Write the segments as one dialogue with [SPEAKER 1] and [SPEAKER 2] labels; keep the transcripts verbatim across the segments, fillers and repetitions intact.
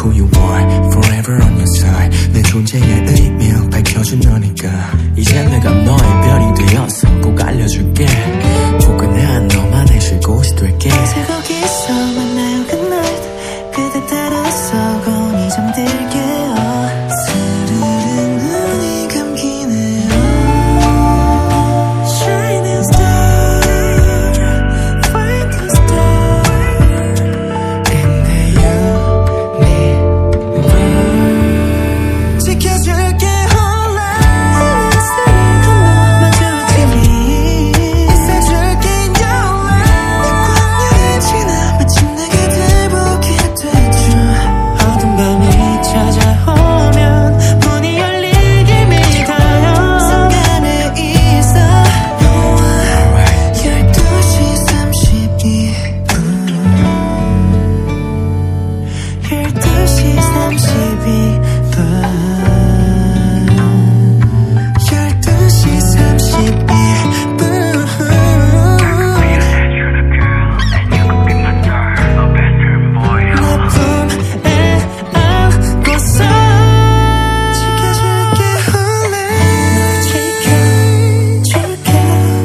[SPEAKER 1] who you are, forever on your side. 내 존재의 의미 밝혀준 너니까 이제 내가 너의 별이 되어서 꼭 알려줄게. 포근한 너만의 쉴 곳이 될게.
[SPEAKER 2] 이제 거기서 만나요 good 그대 따라서 곤히 잠들게요. 스르르 눈이 감기네요. Shining star, find the star.
[SPEAKER 1] 근데 you need me.
[SPEAKER 2] 지켜줄게 whole life. 만져주니 있어줄게 your life. 광야를 지나 마침 내게 들보게 되죠. 어둠 밤이 찾아오면 문이 열리길 믿어요. 순간에 있어 너와 열두 시 삼십이 분 열두 시 삼십이 분 열두 시 삼십이 분 내 품에 안고서 지켜줄게 홀래. 널 지켜줄게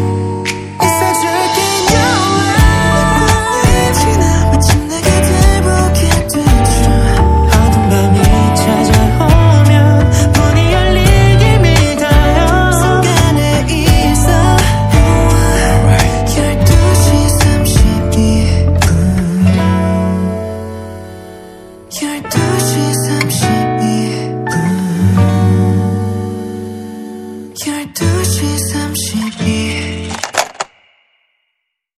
[SPEAKER 2] 있어줄게 your life. 광야를 지나 마침 내게 들보게 되죠. 어둠 밤이 찾아오면 문이 열리길 믿어요. 순간에 있어 너와 열두 시 삼십이 분 열두 시 삼십이 분 열두 시 삼십이